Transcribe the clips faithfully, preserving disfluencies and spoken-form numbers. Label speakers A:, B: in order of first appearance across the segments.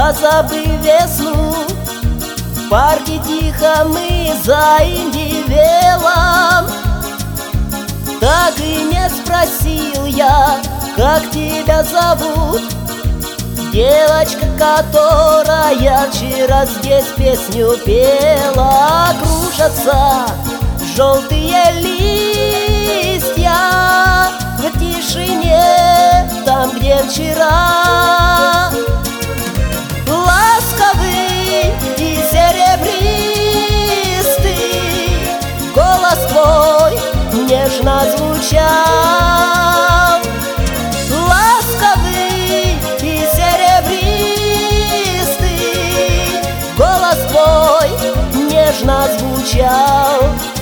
A: Позабыв весну, в парке тихо мы заиндивелом. Так и не спросил я, как тебя зовут, девочка, которая вчера здесь песню пела. Кружатся желтые листья в тишине, там, где вчера. Ласковый и серебристый голос твой нежно звучал. Ласковый и серебристый голос твой нежно звучал.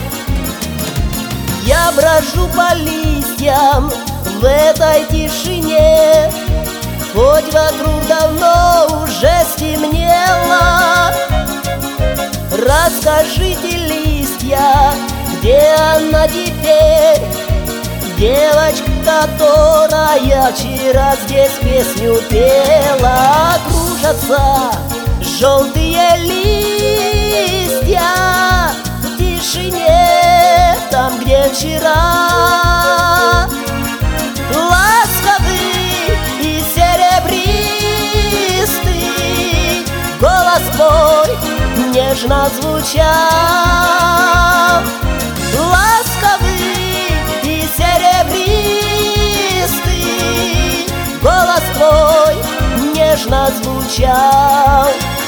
A: Я брожу по листьям в этой тишине, хоть вокруг давно уже стемнело. Расскажите, листья, где она теперь, девочка, которая вчера здесь песню пела. Кружатся желтые листья в тишине, там, где вчера. Ласковый и серебристый голос твой нежно звучал. Ласковый и серебристый голос твой нежно звучал.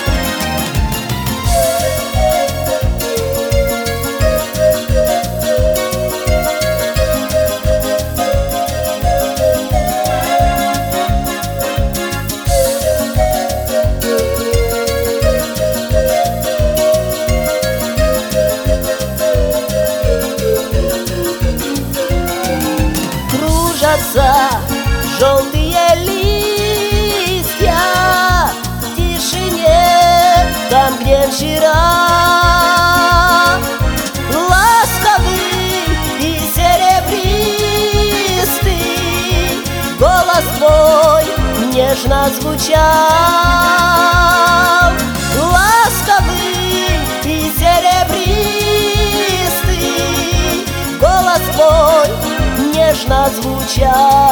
A: Желтые листья в тишине, там, где вчера. Ласковый и серебристый голос твой нежно звучал. Ласковый и серебристый голос твой нежно звучал.